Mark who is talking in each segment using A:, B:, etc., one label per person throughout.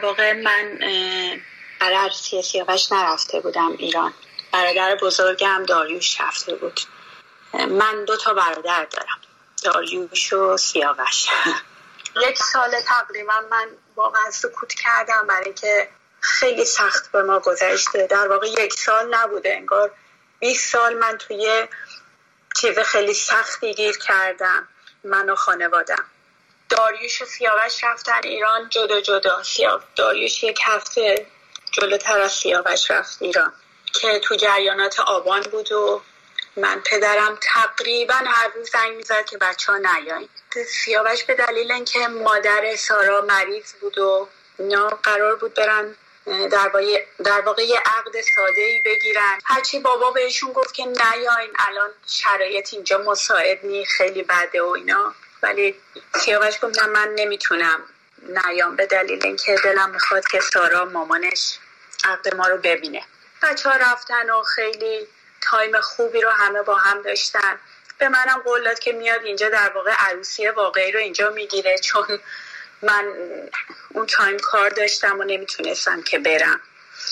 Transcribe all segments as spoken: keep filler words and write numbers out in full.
A: واقع من برای عروسی سیاوش نرفته بودم ایران. برادر بزرگم داریوش رفته بود. من دو تا برادر دارم، داریوش و سیاوش. یک سال تقریبا من واقعا سکوت کردم برای که خیلی سخت به ما گذشته. در واقع یک سال نبوده، انگار بیست سال من توی چیز خیلی سختی گیر کردم، من و خانوادم. داریوش و سیاوش رفتن ایران جدا جدا. سیاوش داریوش یک هفته جلوتر از سیاوش رفت ایران که تو جریانات آبان بود و من پدرم تقریبا هر روز زنگ میزد که بچه ها نیاین. سیاوش به دلیل اینکه مادر سارا مریض بود و اینا قرار بود برن در واقع در واقع یه عقد ساده‌ای بگیرن. هرچی بابا بهشون گفت که نیاین، الان شرایط اینجا مساعد نی، خیلی بده و اینا، ولی سیاوش گفت نه من نمیتونم نیام به دلیل اینکه دلم میخواد که سارا مامانش عقد ما رو ببینه. بچه ها رفتن و خیلی تایم خوبی رو همه با هم داشتن. به منم قول داد که میاد اینجا در واقع عروسی واقعی رو اینجا میگیره، چون من اون تایم کار داشتم و نمیتونستم که برم.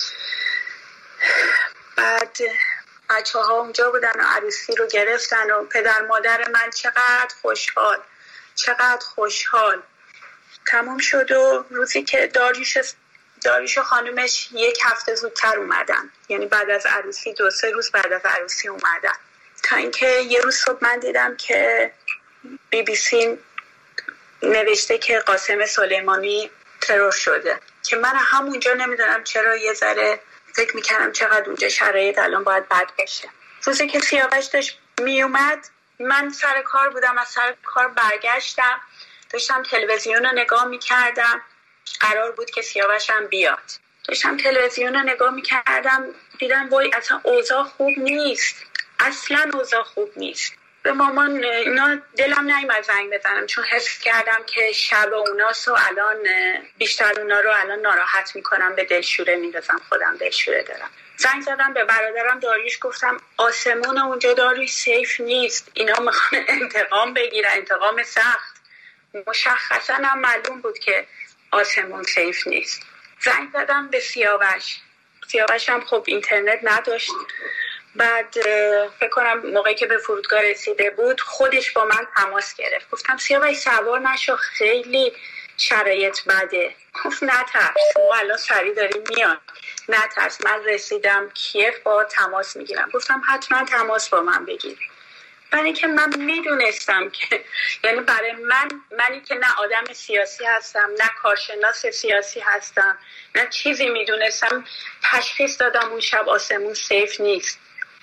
A: بعد بچه ها اونجا بودن و عروسی رو گرفتن و پدر مادر من چقدر خوشحال چقدر خوشحال. تموم شد و روزی که داریوش داریوش و خانومش یک هفته زودتر اومدن، یعنی بعد از عروسی دو سه روز بعد از عروسی اومدن، تا اینکه یه روز صبح من دیدم که بی بی سی نوشته که قاسم سلیمانی ترور شده، که من همونجا نمیدونم چرا یه ذره فکر میکردم چقدر اونجا شرایط الان باید بد بشه. روزی که سیاوش داشت میومد من سر کار بودم، از سر کار برگشتم داشتم تلویزیون رو نگاه میکردم، قرار بود که سیاوشم بیاد. داشتم تلویزیون رو نگاه میکردم دیدم وای اصلا اوضاع خوب نیست، اصلا اوضاع خوب نیست. به مامان اینا دلم نیومد زنگ بزنم، چون حس کردم که شب اوناست و الان بیشتر اونا رو الان ناراحت میکنم، به دلشوره میندازم، خودم دلشوره دارم. زنگ زدم به برادرم داریوش، گفتم آسمون اونجا داریوش سیف نیست، اینا میخوان انتقام بگیرن، انتقام سخت. مشخصا هم معلوم بود که آسمون سیف نیست. زنگ زدم به سیاوش، سیاوش هم خب اینترنت نداشت. بعد فکر کنم موقعی که به فرودگاه رسیده بود خودش با من تماس گرفت. گفتم سیاوش سوار نشو، خیلی شرایط بده. گفت نترس، ما الان سریع داریم میان، نترس، من رسیدم کیف با تماس میگیرم. گفتم حتما تماس با من بگیر، برای که من میدونستم که یعنی برای من منی که نه آدم سیاسی هستم نه کارشناس سیاسی هستم نه چیزی میدونستم، تشخیص دادم اون شب آسمون سیف نیست.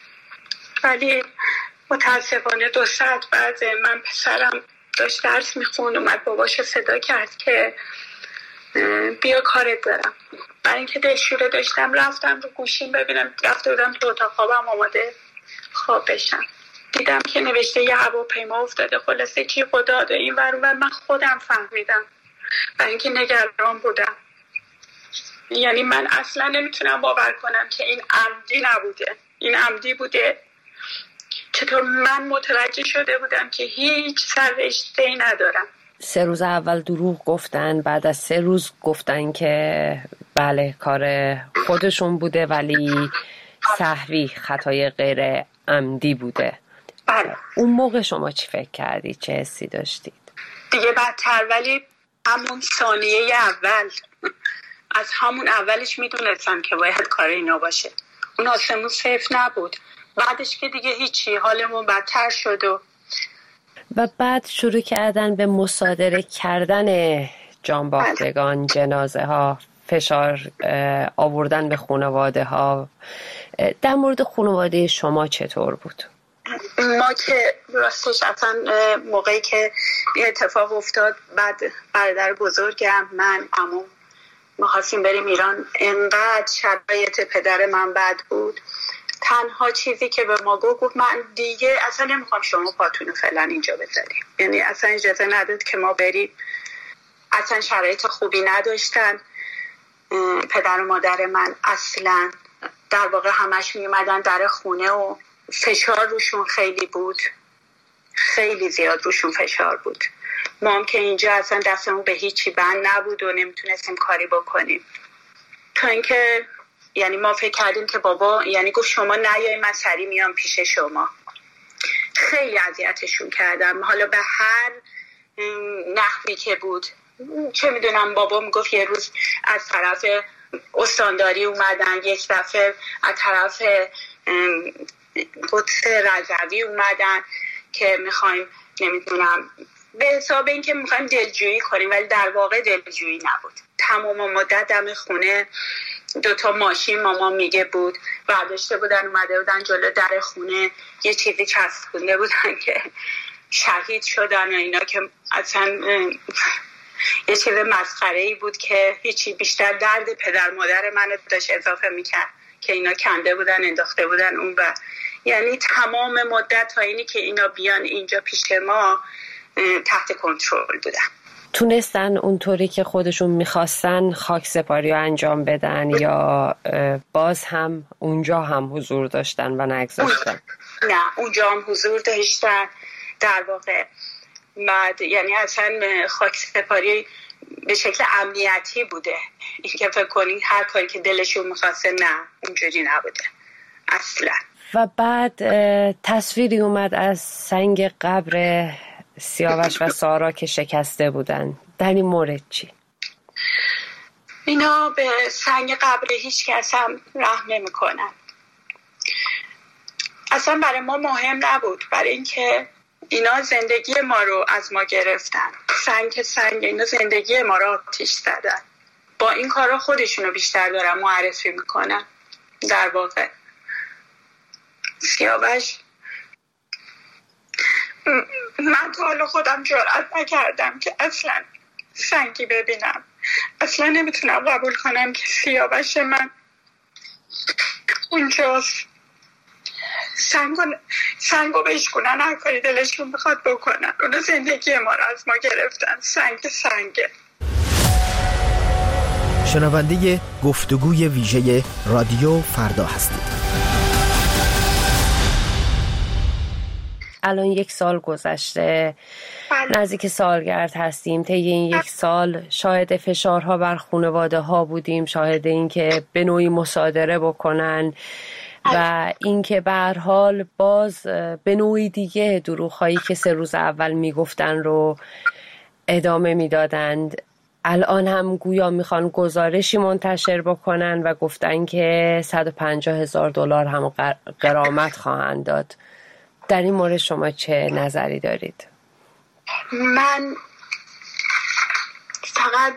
A: ولی متاسفانه دو ساعت بعد من پسرم داشت درس میخوند، اومد باباشو صدا کرد که بیا کارت دارم. برای اینکه دلشوره داشتم رفتم رو گوشیم ببینم، رفته بودم تو اتاق خوابم آماده خواب بشم، دیدم که نوشته یه هواپیما افتاده. خلاصه چی خدا داره این ور اون ور، من خودم فهمیدم برای اینکه نگران بودم. یعنی من اصلا نمیتونم باور کنم که این عمدی نبوده، این عمدی بوده. چطور من متوجه شده بودم که هیچ سررشته‌ای ندارم.
B: سه روز اول دروغ گفتن، بعد از سه روز گفتن که بله کار خودشون بوده ولی سهوی، خطای غیر عمدی بوده.
A: بله.
B: اون موقع شما چی فکر کردید؟ چه حسی داشتید؟
A: دیگه بدتر، ولی همون ثانیه اول از همون اولش میدونستم که باید کار اینا باشه. اون آسمون سیف نبود. بعدش که دیگه هیچی، حالمون بدتر شد و
B: و بعد شروع کردن به مصادره کردن جانباختگان، جنازه ها، فشار آوردن به خانواده ها. در مورد خانواده شما چطور بود؟
A: ما که راستش اصلا موقعی که یه اتفاق افتاد، بعد برادر بزرگم من عموم می‌خواستیم بریم ایران، انقدر شرایط پدر من بد بود. تنها چیزی که به ما گفت گفت من دیگه اصلا نمیخوام شما پاتونو فعلا اینجا بذاریم، یعنی اصلا اجازه نداد که ما بریم. اصلا شرایط خوبی نداشتن. پدر و مادر من اصلا در واقع همش میومدن در خونه و فشار روشون خیلی بود، خیلی زیاد روشون فشار بود. ما هم که اینجا اصلا دستمون به هیچی بند نبود و نمیتونستیم کاری بکنیم. تا اینکه یعنی ما فکر کردیم که بابا یعنی گفت شما نیای من سری میام پیش شما. خیلی اذیتشون کردم، حالا به هر نحوی که بود. چه میدونم بابا میگفت یه روز از طرف استانداری اومدن، یک دفعه از طرف قدس رضوی اومدن که میخوایم نمیدونم به حساب این که میخوایم دلجویی کنیم، ولی در واقع دلجویی نبود. تمام مدت دم خونه دوتا ماشین ماما میگه بود برداشته بودن اومده بودن جلو در خونه، یه چیزی چسبونده بودن که شهید شدن و اینا، که اصلا یه چیز مسخره‌ای بود که هیچی بیشتر درد پدر مادر من داشت اضافه میکرد که اینا کنده بودن انداخته بودن اون. و یعنی تمام مدت تا اینی که اینا بیان اینجا پیش ما تحت کنترل بودن.
B: تونستن اونطوری که خودشون میخواستن خاک سپاری رو انجام بدن یا باز هم اونجا هم حضور داشتن و نگذاشتن؟
A: نه اونجا هم حضور داشتن در واقع. بعد یعنی اصلا خاک سپاری به شکل امنیتی بوده، این که فکر کنین هر کاری که دلشون میخواسته، نه اونجوری نبوده اصلا.
B: و بعد تصویری اومد از سنگ قبر سیاوش و سارا که شکسته بودن، در این مورد چی؟
A: اینا به سنگ قبر هیچ کس هم رحم نمی کنن. اصلا برای ما مهم نبود، برای اینکه اینا زندگی ما رو از ما گرفتن. سنگ سنگ اینا زندگی ما رو آتیش زدن. با این کارا خودشونو بیشتر دارن معرفی میکنن. در واقع سیاوش، من تا حالا خودم جرئت نکردم که اصلا سنگی ببینم. اصلا نمیتونم قبول کنم که سیاوش من اونجاست. سنگو سنگو بشکنن، هر کاری دلشون بخواد بکنن. اونا زندگی ما رو از ما گرفتن. سنگ سنگه.
C: شنونده گفتگوی ویژه رادیو فردا هستید.
B: الان یک سال گذشته، نزدیک سالگرد هستیم. طی این یک سال شاهد فشارها بر خانواده ها بودیم، شاهد این که به نوعی مصادره بکنن و اینکه به هر حال باز به نوعی دیگه دروغ‌هایی که سه روز اول میگفتن رو ادامه میدادند. الان هم گویا میخوان گزارشی منتشر بکنن و گفتن که صد و پنجاه هزار دلار هم غرامت خواهند داد. در این مورد شما چه نظری دارید؟
A: من فقط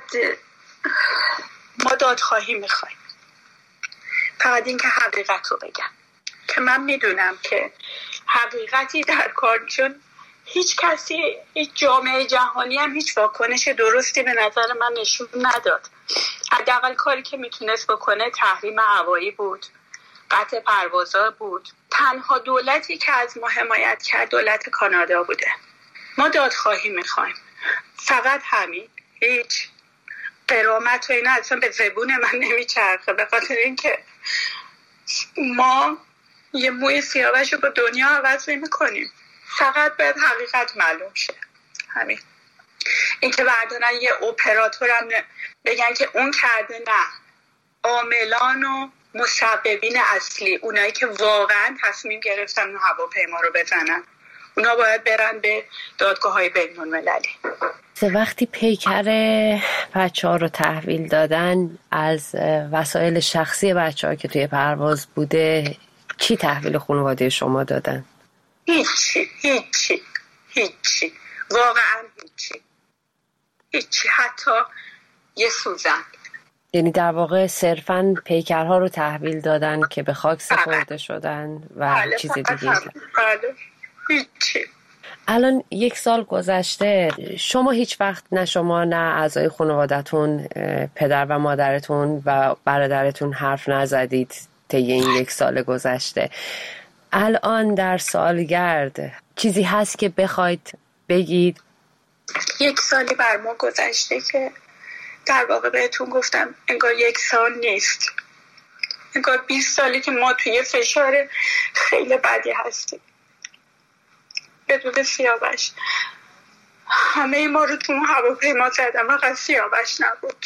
A: ما دادخواهی میخوایم، فقط این که حقیقت رو بگم، که من میدونم که حقیقتی در کار، چون هیچ کسی، هیچ جامعه جهانی هم هیچ واکنش درستی به نظر من نشون نداد. حداقل کاری که میتونست بکنه تحریم هوایی بود، قطع پروازها بود. تنها دولتی که از ما حمایت کرد دولت کانادا بوده. ما دادخواهی میخوایم، فقط همین. هیچ غرامت و اینا اصلا به زبون من نمیچرخه، به خاطر اینکه ما یه موی سیاوش رو با دنیا عوض نمی‌کنیم. فقط باید حقیقت معلوم شه، همین. اینکه بردارن یه اپراتورم بگن که اون کرده، نه، عاملان و مسببین اصلی، اونایی که واقعا تصمیم گرفتن اون هواپیما رو بزنن، اونا باید برن به دادگاه‌های بین‌المللی.
B: وقتی پیکر بچه ها رو تحویل دادن، از وسایل شخصی بچه ها که توی پرواز بوده چی تحویل خانواده شما دادن؟
A: هیچی هیچی هیچی واقعا هیچی هیچی حتی یه سوزن.
B: یعنی در واقع صرفاً پیکرها رو تحویل دادن که به خاک سپرده شدن و
A: بله
B: چیز دیگه؟
A: بله هیچی.
B: الان یک سال گذشته، شما هیچ وقت، نه شما نه اعضای خانوادتون، پدر و مادرتون و برادرتون حرف نزدید طی این یک سال گذشته. الان در سالگرد چیزی هست که بخواید بگید؟
A: یک سالی بر ما گذشته که در واقع بهتون گفتم انگار یک سال نیست، انگار بیست سالی که ما توی فشار خیلی بدی هستیم بدون سیاوش. همه ما رو تو هواپیما زدن، فقط سیاوش نبود.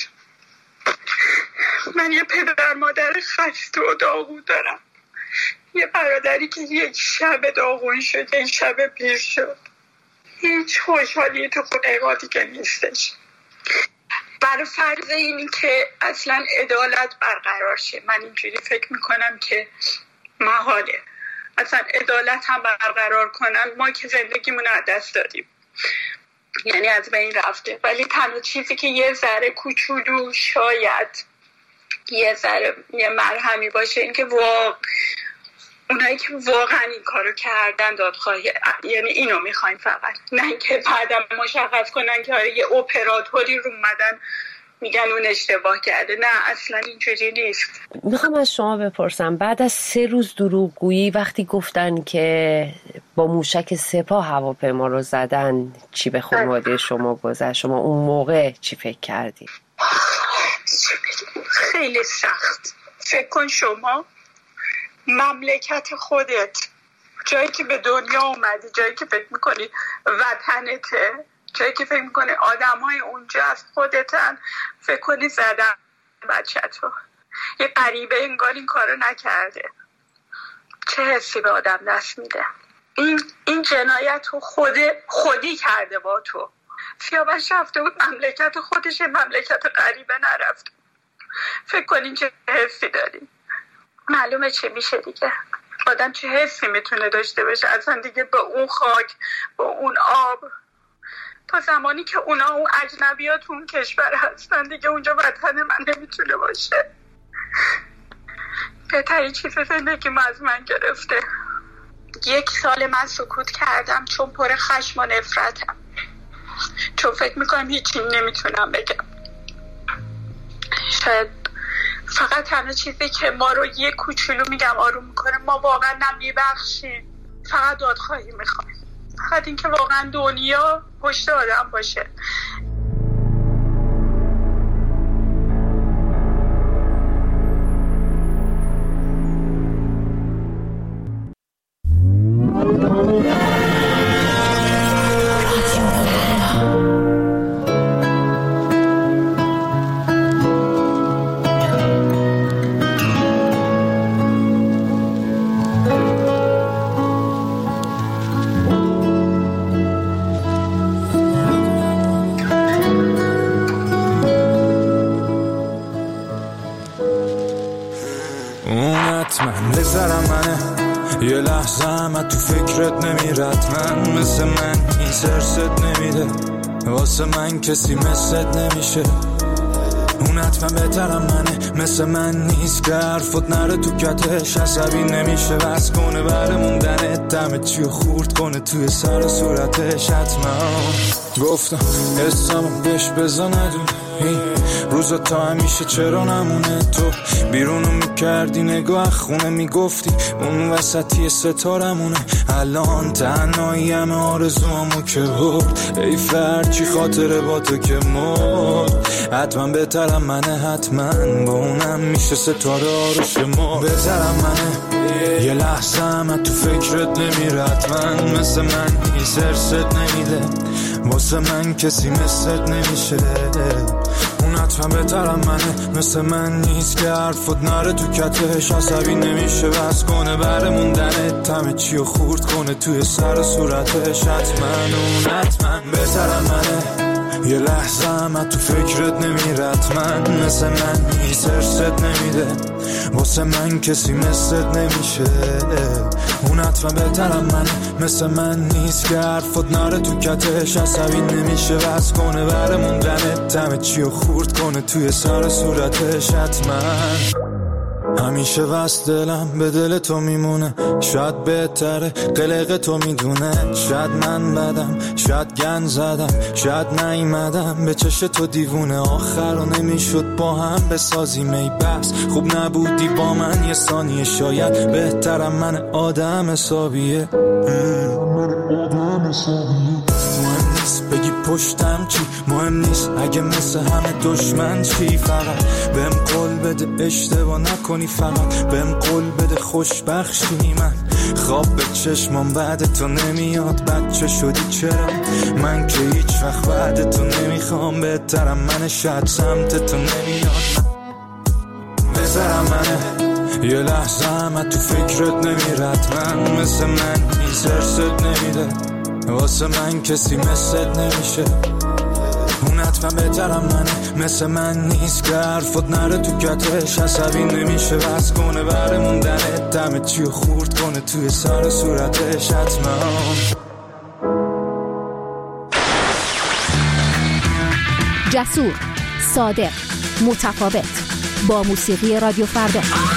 A: من یه پدر مادر خسته و داغون دارم، یه برادری که یک شب داغون شد، یک شب پیر شد. هیچ خوشحالی تو خونه ما دیگه نیستش. برای فرض اینی که اصلا عدالت برقرار شه، من اینجوری فکر میکنم که محاله. اصلا عدالت هم برقرار کنن، ما که زندگیمون از دست دادیم، یعنی از بین رفته. ولی تنها چیزی که یه ذره کوچولو شاید یه ذره یه مرهمی باشه این که واقع اونایی که واقعا این کارو کردن دادخواهی، یعنی اینو میخوایم فقط، نه که بعدم مشخص کنن که یه اپراتوری رو اومدن میگن اون اشتباه کرده. نه اصلا اینجوری نیست.
B: میخوام از شما بپرسم، بعد از سه روز دروغگویی وقتی گفتن که با موشک سپاه هواپیما رو زدن، چی به خانواده شما گذشت؟ شما اون موقع چی فکر کردی؟
A: خیلی سخت. فکر کن شما مملکت خودت، جایی که به دنیا اومدی، جایی که فکر میکنی وطنته، جایی که فکر میکنی آدم های اونجا از خودتن، فکر کنی زدن بچه تو. یه غریبه انگار این کارو نکرده. چه حسی به آدم دست میده؟ این این جنایت رو خود خودی کرده با تو. سیاوش رفته بود مملکت خودش، مملکت غریبه نرفت. فکر کنین چه حسی داری؟ معلومه چه میشه دیگه. آدم چه حسی میتونه داشته باشه اصلا دیگه به اون خاک، به اون آب. تا زمانی که اونا اون اجنبیات تو اون کشور هستن دیگه اونجا وطن من نمیتونه باشه. بهترین چیز زندگیم از من گرفته. یک سال من سکوت کردم چون پر خشم و نفرتم، چون فکر میکنم هیچی نمیتونم بگم. شاید فقط تنها چیزی که ما رو یه کوچولو میگم آروم میکنه، ما واقعا نمیبخشیم، فقط دادخواهی میخوایم، فقط این که واقعا دنیا پشت آدم باشه.
D: یه لحظه هم تو فکرت نمیرد، من مثل من این سرست نمیده، واسه من کسی مثلت نمیشه. اون حتما بهترم منه، مثل من نیست که حرفت نره تو کتش، عصبی نمیشه بس کنه بره موندنه، دمه چیو خورد کنه توی سر صورتش. حتما گفتم حسامو بهش بزن ندونه، این روزا تا همیشه چرا نمونه. تو بیرونو میکردی نگاه خونه میگفتی اون وسطی ستارمونه، الان تنهایی همه آرزوامو که برد، ای فرچی خاطره با تو که مرد. حتما بهترم منه، حتما با اونم میشه ستاره آروش ما. بهترم منه، یه لحظه هم تو فکرت نمیرد، من مثل من این سرست نمیده، واسه من کسی مثلت نمیشه. اون حتما بهترم منه، مثل من نیست که حرفت نره تو کتش، عصبی نمیشه بس کنه بره موندنه، تمه چیو خورد کنه توی سر صورتش. حتما اون حتما بهترم منه، یه لحظه هم تو فکرت نمیرد، من مثل من این سرست نمیده، واسه من کسی مثلت نمیشه. اون حتما بهترم منه، مثل من نیست که حرفت نره تو کتش، عصبی نمیشه بس کنه بره موندنه، دمه چیو خورد کنه توی سر صورتش. حتما همیشه وست دلم به دل تو میمونه، شاید بهتره قلق تو میدونه، شاید من بدم، شاید گن زدم، شاید نیمدم به چش تو دیوونه، آخر رو نمیشد با هم بسازیم ای بس، خوب نبودی با من یه ثانیه، شاید بهترم من آدم حسابیه. آدم حسابیه مهم نیست بگی پشتم چی، مهم نیست اگه مثل همه دشمن چی، فقط بهم قول بده اشتباه نکنی، فقط بهم قول بده خوشبخشی. من خواب به چشمام بعد تو نمیاد. بچه شدی چرا؟ من که هیچ وقت بعد تو نمیخوام. بهترم من شاید سمت تو نمیاد. بذارم منه یه لحظه همه تو فکرت نمیرد. من مثل من نیست ارست نمیده. واسه من کسی مثل نمیشه. اون حتما بهترم منه مثل من نیست که حرفت نره تو کتش. عصبی نمیشه بس کنه بره موندنه. دمه چیو خورد کنه توی سر صورتش حتما.
E: جسور، صادق، متفاوت، با موسیقی رادیو فردا.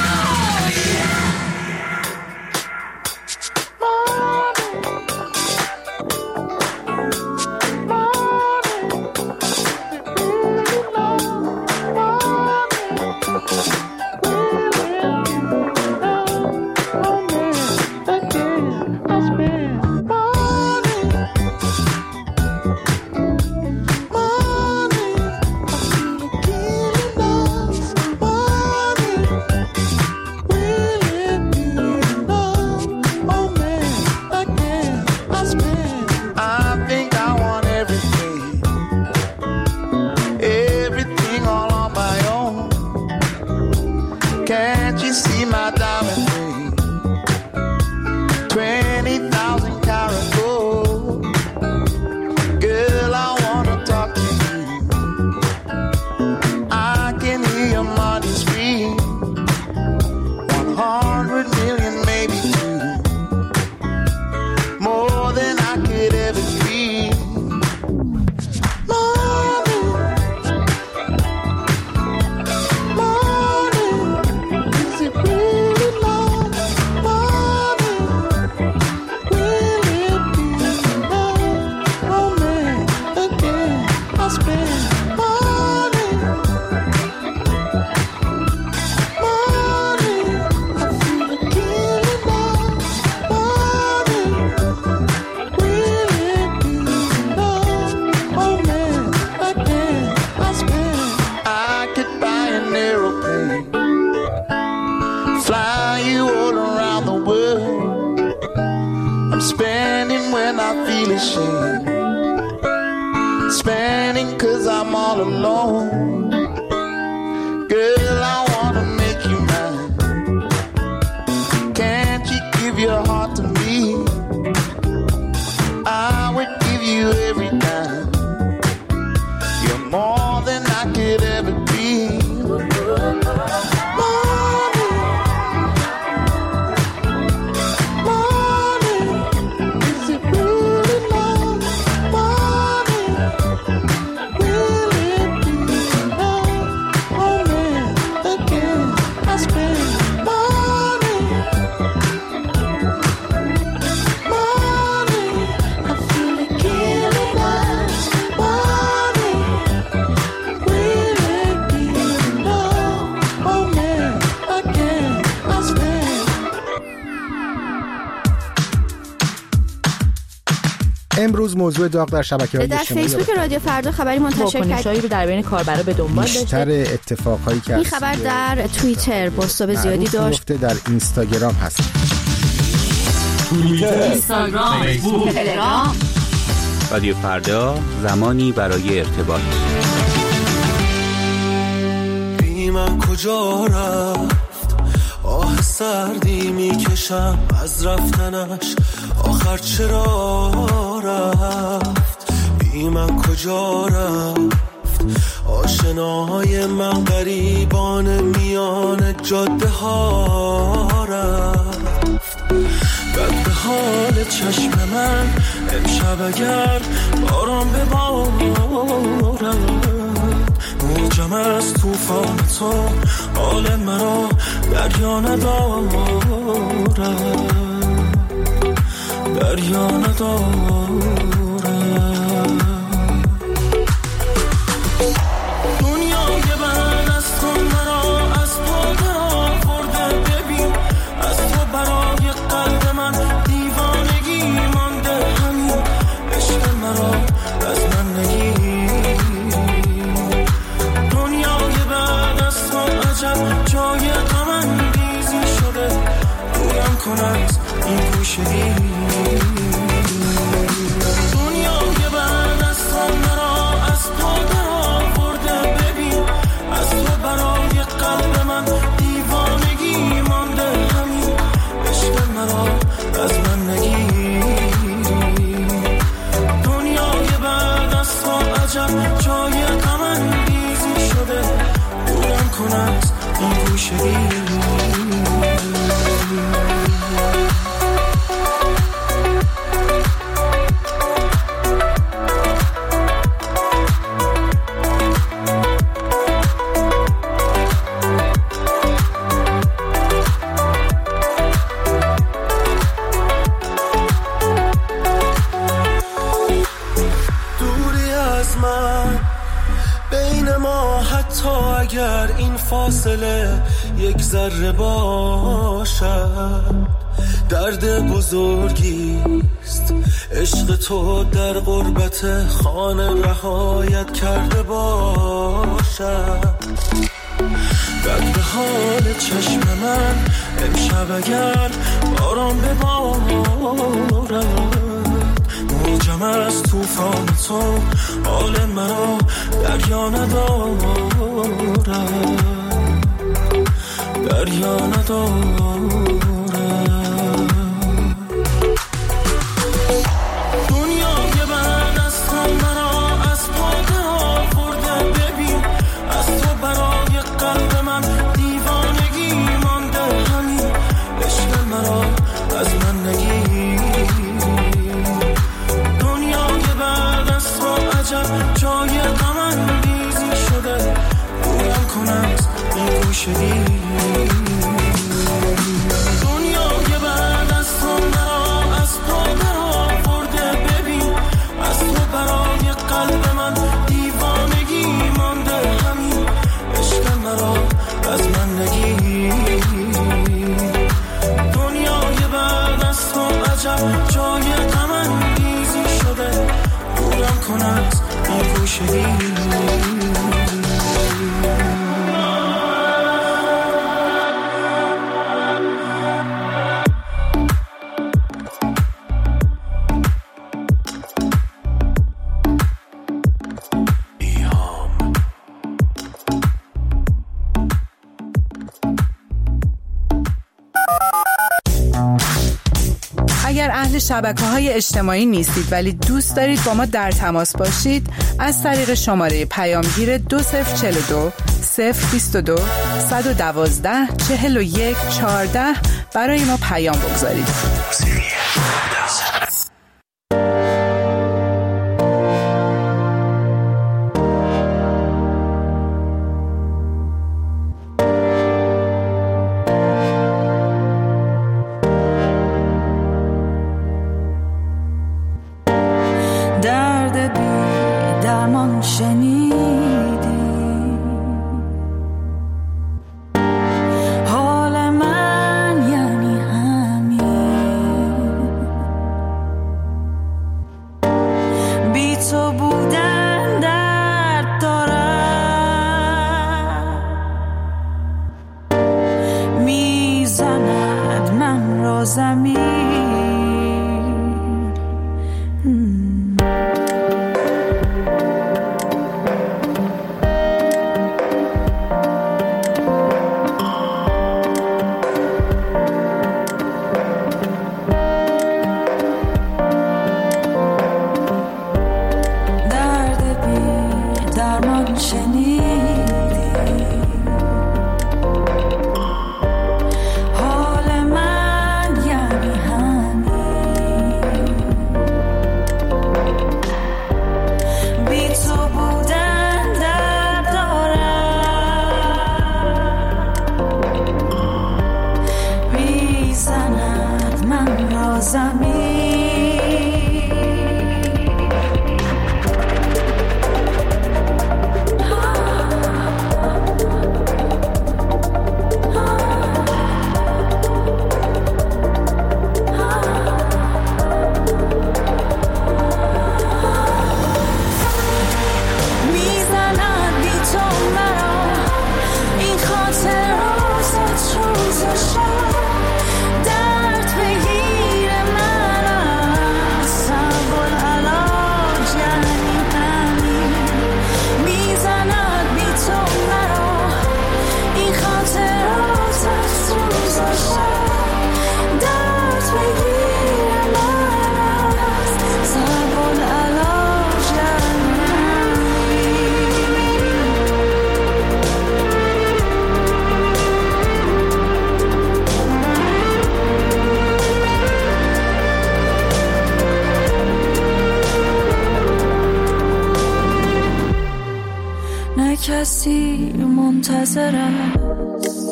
C: امروز موضوع داغ در شبکه‌های
F: در
C: اجتماعی
F: فیسبوک رادیو فردا خبری منتشر کرد
G: رو در بین کاربرا به دنبال داشته.
C: بیشتر اتفاقهایی که
F: این خبر در توییتر بازتاب زیادی داشت.
C: در اینستاگرام هست.
G: توییتر، اینستاگرام، فیسبوک، تلگرام.
H: رادیو فردا، زمانی برای ارتباط.
I: بی من کجا رفت؟ آه سردی میکشم از رفتنش. آخر چرا رفت؟ بی من کجا رفت؟ آشناهای من غریبان میان جاده ها رفت. بد به حال چشم من امشب اگر باران ببارد. موجم از توفان تو حال مرا دریا ندارد. دریا نداره. دنیای من از تو مرا از تو درآورده. ببین از تو برای قلب من دیوانگی مانده. همین عشق مرا از من نگیر. دنیای بعد از تو عجب جای غم انگیزی شده. گویم کند این گوشه‌ای. اگر این فاصله یک ذره باشد درد بزرگیست. عشق تو در غربت خانه رهایت کرده باشد. بد به حال چشم من امشب اگر باران ببارد، موجم از توفان تو حال مرا دریا ندارد، دریا ندارد. دنیای بعد از تو مرا از پاده آورده، ببین از تو برای قلب من دیوانگی مانده. همین عشق مرا از من نگیر. دنیای بعد از تو عجب جای غم انگیزی شده، گویم کند این گوشه‌ای. دنیای بعد از تو مرا از پاده آورده، ببین از تو برای قلب من دیوانگی مانده. همین عشق مرا از من نگیر. دنیای بعد از تو عجب جای غم انگیزی شده، گویم کند این گوشه‌ای.
J: اگر اهل شبکه‌های اجتماعی نیستید ولی دوست دارید با ما در تماس باشید، از طریق شماره پیامگیر دو صفر چهل و دو صفر بیست و دو صد و دوازده چهل و یک چهارده برای ما پیام بگذارید.
K: حال من یعنی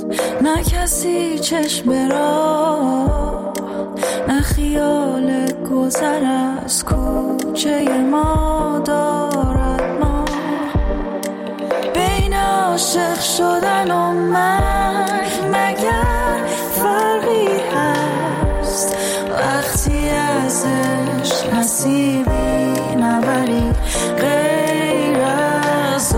K: نه کسی چشم را، نه خیال گذر از کوچه ما دارد. ما بین عاشق شدن و مرگ مگر فرقی هست؟ وقتی ازش نصیبی نبری غیر از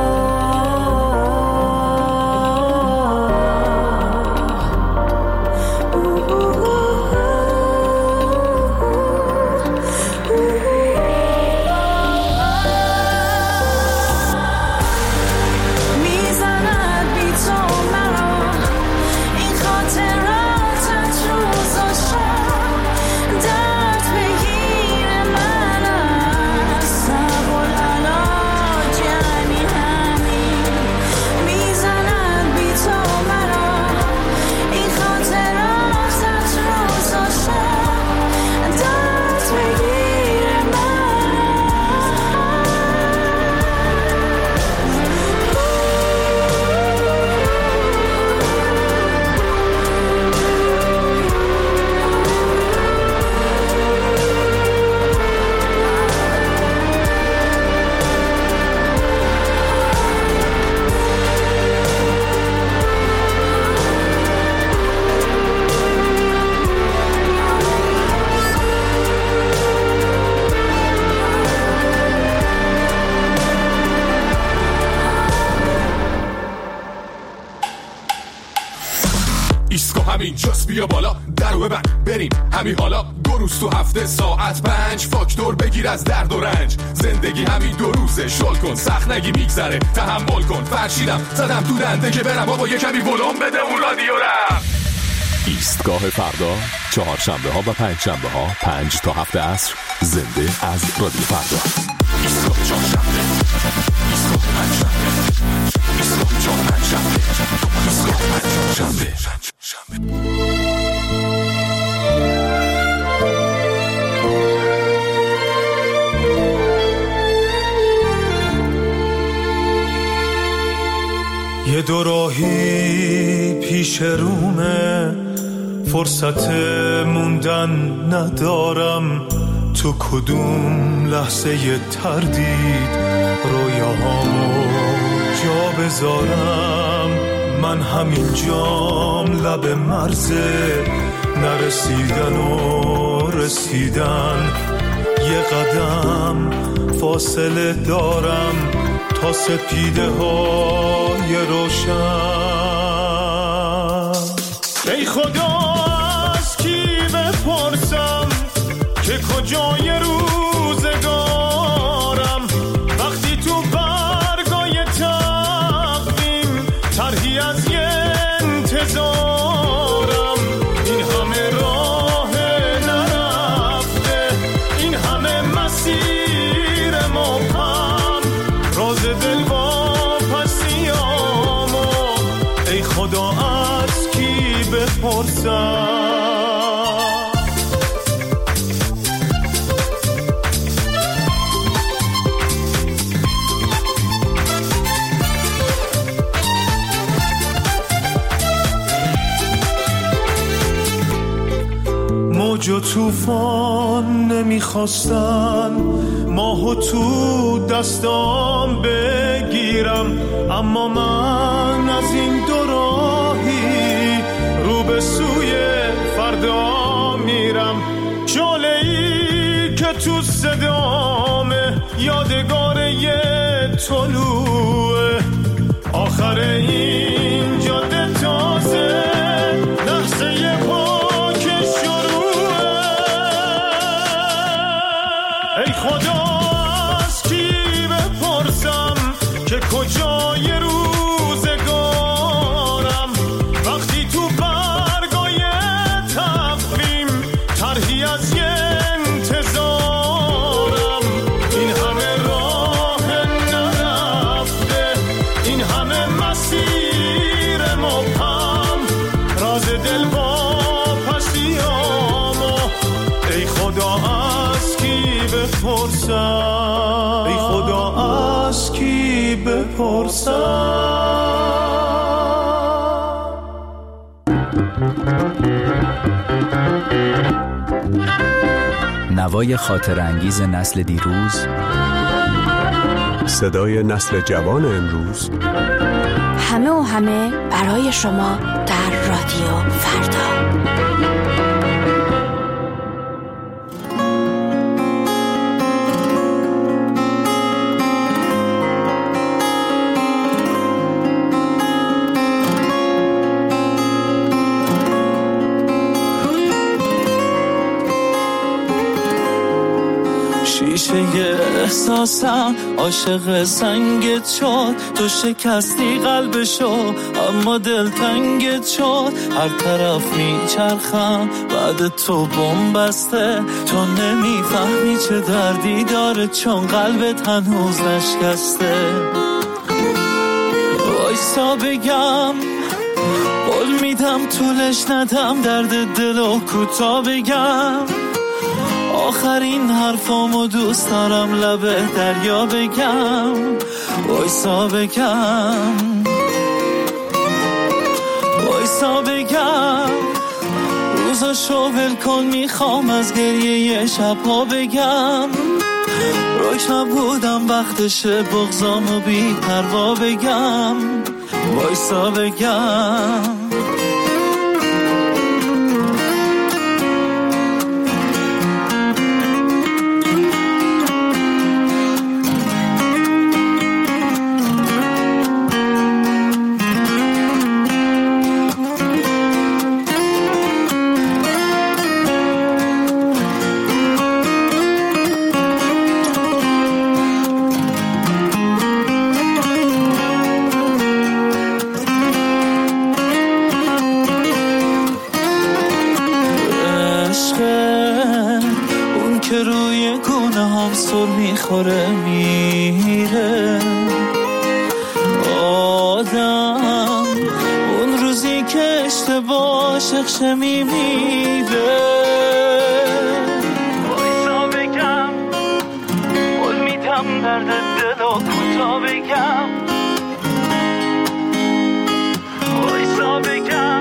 L: اینجاست، بیا بالا درو ببند بریم همین حالا. دو روز تو هفته ساعت پنج فاکتور بگیر از درد و رنج. زندگی همین دو روزه، شل کن سخت نگی میگذره، تحمل کن. فرشیدم زدم تو دنده که برم بابا یه کمی ولوم بده اون رادیو رم.
M: ایستگاه فردا چهارشنبه ها و پنج شنبه ها پنج تا هفت عصر زنده از رادیو فردا.
L: ایستگاه چهارشنبه، ایستگاه پنجشنبه، ایستگاه چهارشنبه، ایستگاه پنجشنبه.
N: یه دو راهی پیش رومه، فرصت موندن ندارم. تو کدوم لحظه ی تردید رویاهامو جا بذارم؟ من همین جام لب مرزه، نرسیدن و رسیدن. یه قدم فاصله دارم تا سپیده های روشن. ای خدا از کی بپرسم که کجای روزگارم؟ وقتی تو برگای تقویم طرحی از یه انتظارم. این همه راه نرفته، این همه مسیر مبهم، راز دل واپسیامو ای خدا از کی بپرسم؟ موج و طوفان نمیخواستن ماهو تو دستام بگیرم، اما من از این دو راهی رو به سوی فردا میرم. شعله‌ای که تو صدامه یادگار یه طلوعه، آخر این جاده تازه لحظه یه پاک شروعه. ای خدا از کی بپرسم که کجای روزگارم؟ وقتی تو برگای تقویم طرحی از یه انتظارم. این همه راه نرفته، این همه مسیر مبهم، راز دل واپسیامو ای خدا از کی بپرسم؟ ای خدا از کی بپرسم؟
O: نوای خاطر انگیز نسل دیروز،
P: صدای نسل جوان امروز،
E: همه و همه برای شما در رادیو فردا.
N: شیشه احساسم عاشق سنگت شد، تو شکستی قلبشو اما دل تنگت شد. هر طرف میچرخم بعد تو بم بسته، تو نمیفهمی چه دردی داره چون قلبت هنوز نشکسته. وایسا بگم قول میدم طولش ندم، درد دلو کوتا بگم. آخرین حرفامو دوست دارم لبه دریا بگم. وایسا بگم وایسا بگم روزاشو ول کن، میخوام از گریه شبها بگم. روش نبودم وقتشه بغضامو بی پروا بگم. وایسا بگم میخوره میره آدم، اون روزی که اشتباه شخشه میمیره. وایسا بگم قول میدم درد دلو کوتا بگم. وایسا بگم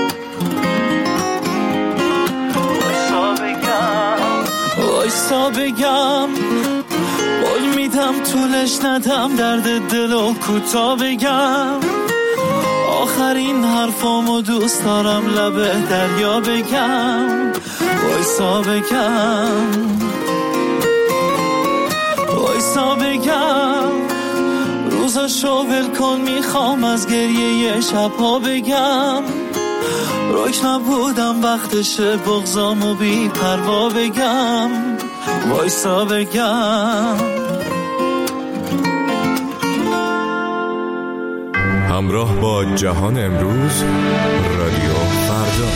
N: وایسا بگم وایسا بگم قول میدم طولش ندم، درد دلو کوتا بگم. آخرین حرفامو دوست دارم لبه دریا بگم. وایسا بگم وایسا بگم روزاشو ول کن، میخوام از گریه شبها بگم. روک نبودم وقتشه بغضامو بی پروا بگم. وایسا بگم
L: همراه با جهان امروز، رادیو فردا.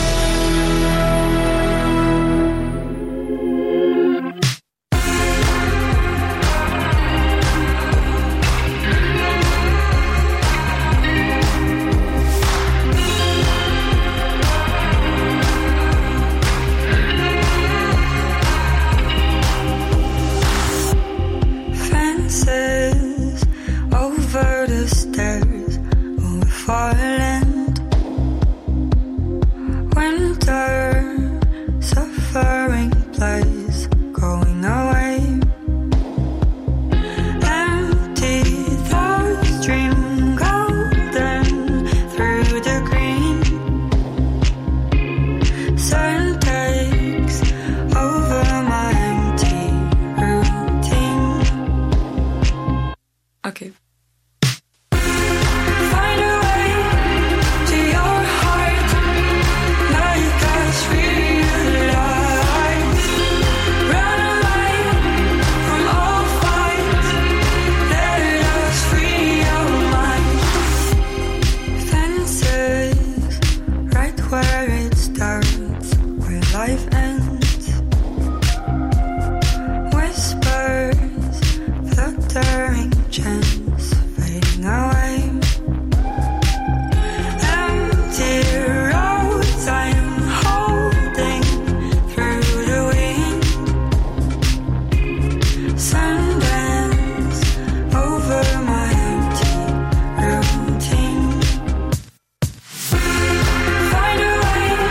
K: Find a way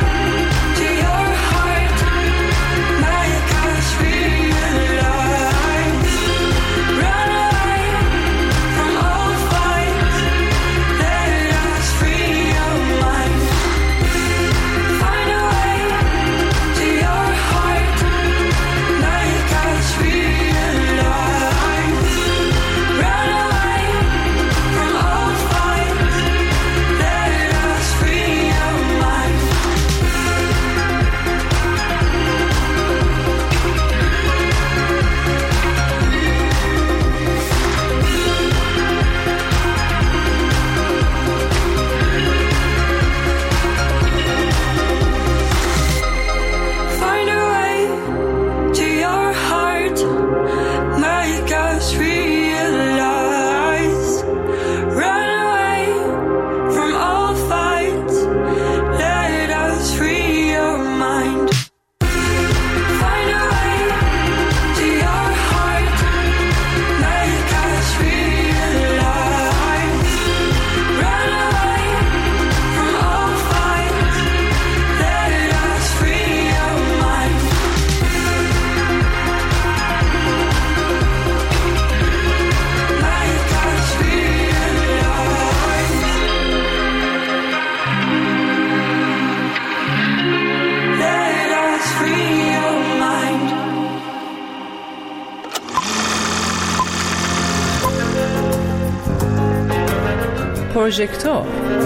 J: پروژکتور.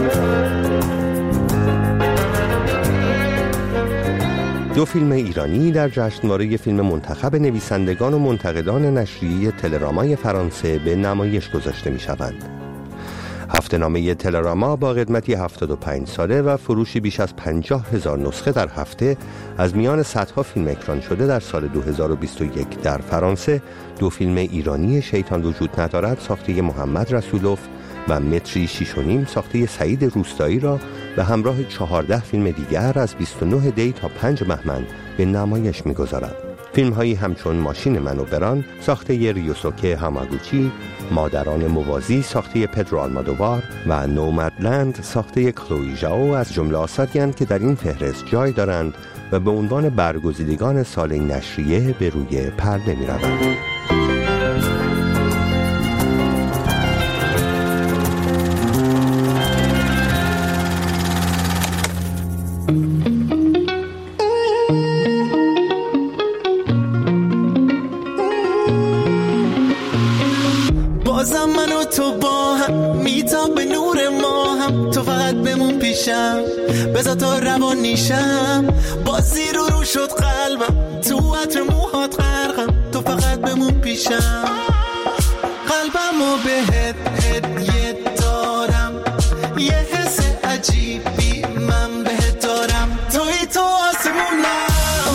Q: دو فیلم ایرانی در جشنواره فیلم منتخب نویسندگان و منتقدان نشریه تلرامای فرانسه به نمایش گذاشته می شوند. هفته‌نامه تلراما با قدمتی هفتاد و پنج ساله و فروشی بیش از پنجاه هزار نسخه در هفته از میان صدها فیلم اکران شده در سال دو هزار و بیست و یک در فرانسه، دو فیلم ایرانی شیطان وجود ندارد ساخته محمد رسولوف و متری شیش و نیم ساخته سعید روستایی را به همراه چهارده فیلم دیگر از بیست و نه دی تا پنج بهمن به نمایش می‌گذارد. فیلم هایی همچون ماشین من و بران ساخته ریوسوکه هاماگوچی، مادران موازی ساخته پدرو آلمادووار و نومدلند ساخته کلوی ژائو از جمله آثاری‌اند که در این فهرست جای دارند و به عنوان برگزیدگان سال نشریه به روی پرده می‌روند.
N: بازم من و تو با هم میتاب به نور ما هم، تو فقط بمون پیشم بذار تا روان نیشم، بازی رو رو شد قلبم تو عطر موهات غرقم، تو فقط بمون پیشم، قلبم و بهت هدیه دارم، یه حس عجیبی من بهت دارم، توی تو آسمونم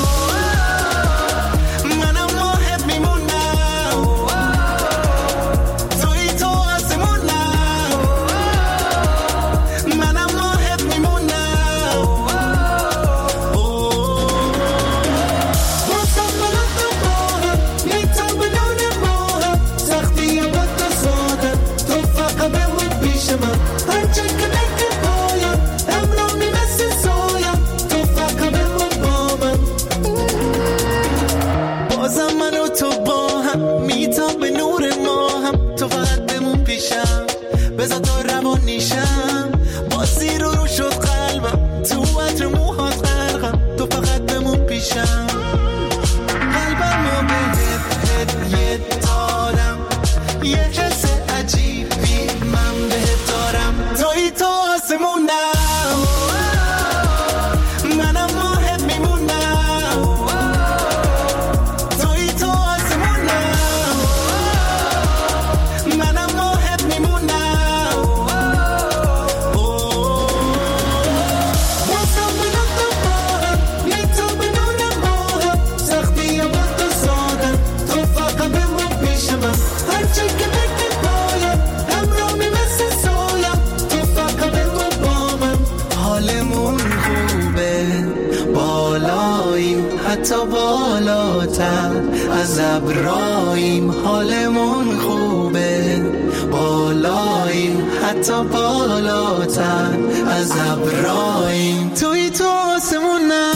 N: از ابراهیم، حالمون خوبه بالاییم حتی بالاتر از ابراهیم، توی تو آسمونم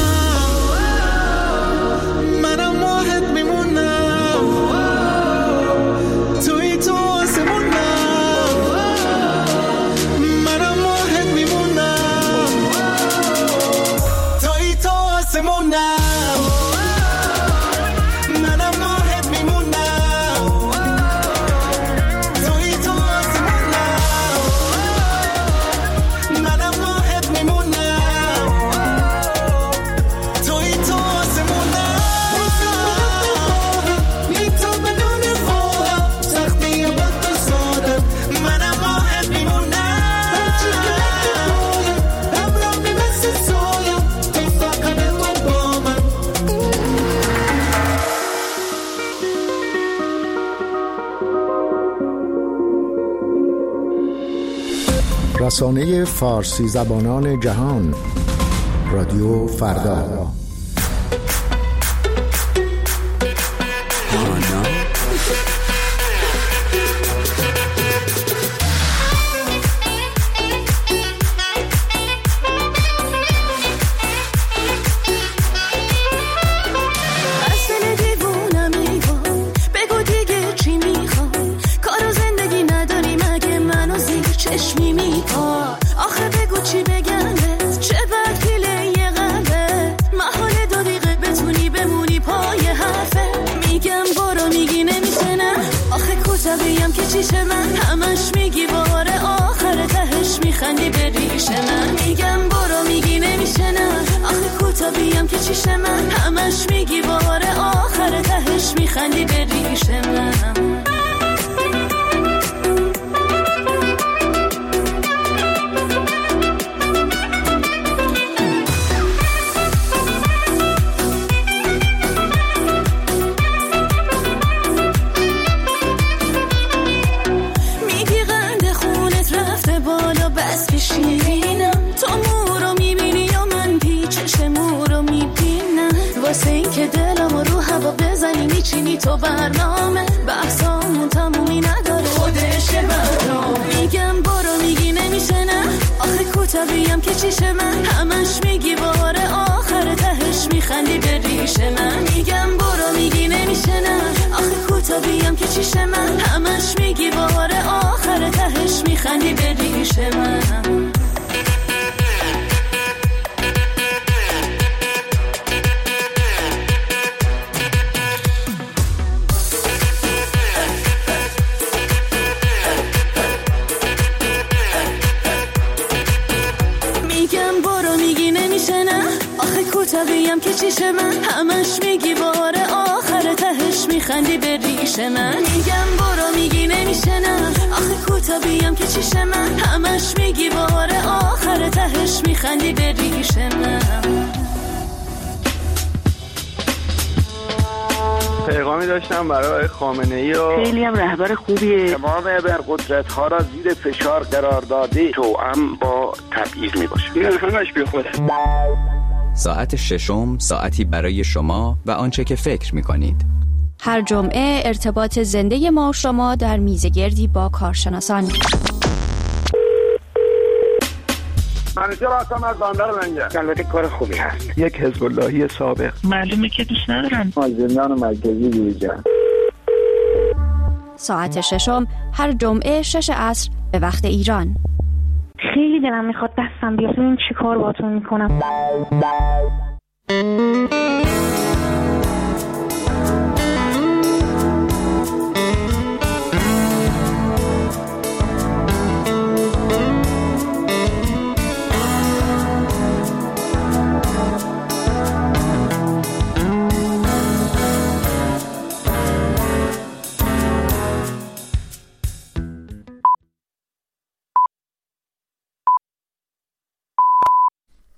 N: منم ماهت میمونم، توی تو آسمونم منم ماهت میمونم، توی تو آسمونم
C: رسانه فارسی زبانان جهان، رادیو فردا.
K: چیشه من همش میگی باره آخر تهش میخندی به ریش من. میگم برو میگی نمیشه نه، آخه کوتا بیام که چیش من. همش میگی بار آخر تهش میخندی به ریش من. میچینی تو برنامه بحثامون تمومی نداره خودشه برنامه. میگم برو میگی نمیشه نه، آخه کوتا بیام که چیشه من. همش میگی بار آخر تهش میخندی به ریش من. میگم برو میگی نمیشه نه، آخه کوتا بیام که چیشه من. همش میگی بار آخر تهش میخندی به ریش من. بیم که چیشه من. همش میگی بار آخر تهش میخندی به ریش من. میگم برو میگی نمیشه نه، آخه کوتا بیم که چیشه من. همش میگی بار آخر تهش میخندی به ریش من.
R: پیغامی داشتم برای خامنه‌ای و
S: خیلی هم رهبر خوبیه.
R: تمام ابرقدرت ها را زیر فشار قرار داده توأم با تبعیض میباشه. این همش بی خوده.
O: ساعت ششم، ساعتی برای شما و آنچه که فکر می‌کنید.
F: هر جمعه ارتباط زنده ما و شما در میزگردی با کارشناسان.
R: منیجر هستم از بندر منجر. البته کار خوبی هست. یک حزب اللهی سابق.
S: معلومه که دوست ندارم.
R: مازندران مرکزی گویجان.
F: ساعت ششم هر جمعه شش عصر به وقت ایران.
S: خیلی دلم میخواد دستم بیاد، این چی کار باتون میکنم.